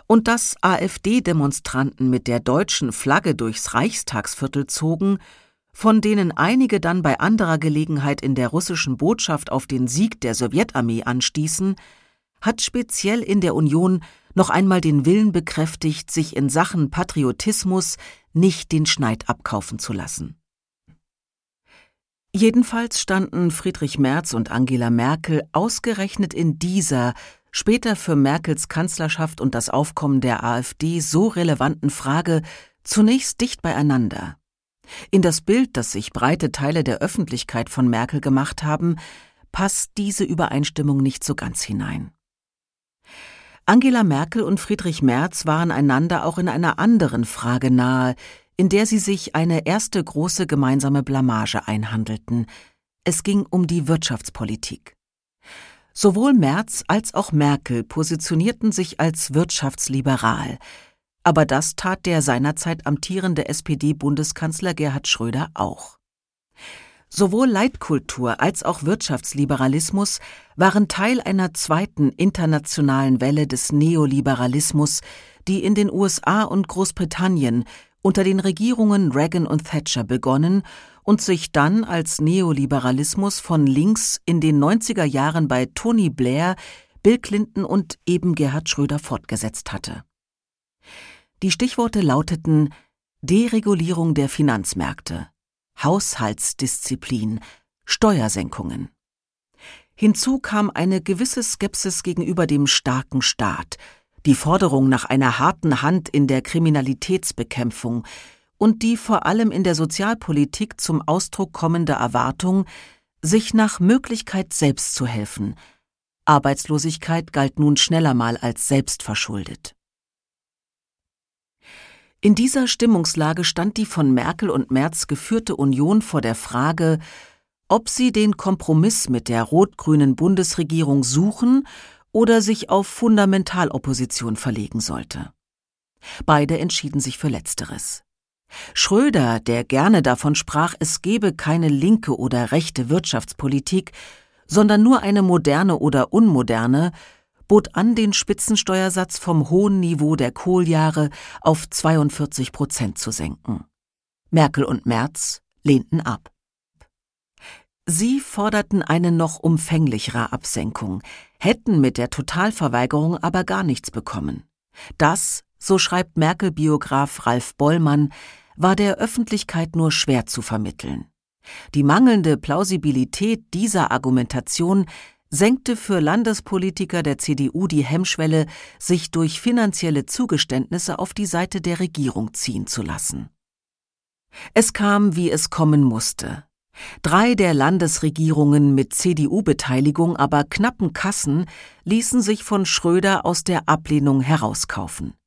Und dass AfD-Demonstranten mit der deutschen Flagge durchs Reichstagsviertel zogen, von denen einige dann bei anderer Gelegenheit in der russischen Botschaft auf den Sieg der Sowjetarmee anstießen, hat speziell in der Union noch einmal den Willen bekräftigt, sich in Sachen Patriotismus nicht den Schneid abkaufen zu lassen. Jedenfalls standen Friedrich Merz und Angela Merkel ausgerechnet in dieser, später für Merkels Kanzlerschaft und das Aufkommen der AfD so relevanten Frage zunächst dicht beieinander. In das Bild, das sich breite Teile der Öffentlichkeit von Merkel gemacht haben, passt diese Übereinstimmung nicht so ganz hinein. Angela Merkel und Friedrich Merz waren einander auch in einer anderen Frage nahe, in der sie sich eine erste große gemeinsame Blamage einhandelten. Es ging um die Wirtschaftspolitik. Sowohl Merz als auch Merkel positionierten sich als wirtschaftsliberal, aber das tat der seinerzeit amtierende SPD-Bundeskanzler Gerhard Schröder auch. Sowohl Leitkultur als auch Wirtschaftsliberalismus waren Teil einer zweiten internationalen Welle des Neoliberalismus, die in den USA und Großbritannien unter den Regierungen Reagan und Thatcher begonnen und sich dann als Neoliberalismus von links in den 90er Jahren bei Tony Blair, Bill Clinton und eben Gerhard Schröder fortgesetzt hatte. Die Stichworte lauteten Deregulierung der Finanzmärkte, Haushaltsdisziplin, Steuersenkungen. Hinzu kam eine gewisse Skepsis gegenüber dem starken Staat, die Forderung nach einer harten Hand in der Kriminalitätsbekämpfung und die vor allem in der Sozialpolitik zum Ausdruck kommende Erwartung, sich nach Möglichkeit selbst zu helfen. Arbeitslosigkeit galt nun schneller mal als selbstverschuldet. In dieser Stimmungslage stand die von Merkel und Merz geführte Union vor der Frage, ob sie den Kompromiss mit der rot-grünen Bundesregierung suchen oder sich auf Fundamentalopposition verlegen sollte. Beide entschieden sich für Letzteres. Schröder, der gerne davon sprach, es gebe keine linke oder rechte Wirtschaftspolitik, sondern nur eine moderne oder unmoderne, bot an, den Spitzensteuersatz vom hohen Niveau der Kohljahre auf 42% zu senken. Merkel und Merz lehnten ab. Sie forderten eine noch umfänglichere Absenkung, hätten mit der Totalverweigerung aber gar nichts bekommen. Das, so schreibt Merkel-Biograf Ralf Bollmann, war der Öffentlichkeit nur schwer zu vermitteln. Die mangelnde Plausibilität dieser Argumentation senkte für Landespolitiker der CDU die Hemmschwelle, sich durch finanzielle Zugeständnisse auf die Seite der Regierung ziehen zu lassen. Es kam, wie es kommen musste. 3 der Landesregierungen mit CDU-Beteiligung, aber knappen Kassen, ließen sich von Schröder aus der Ablehnung herauskaufen.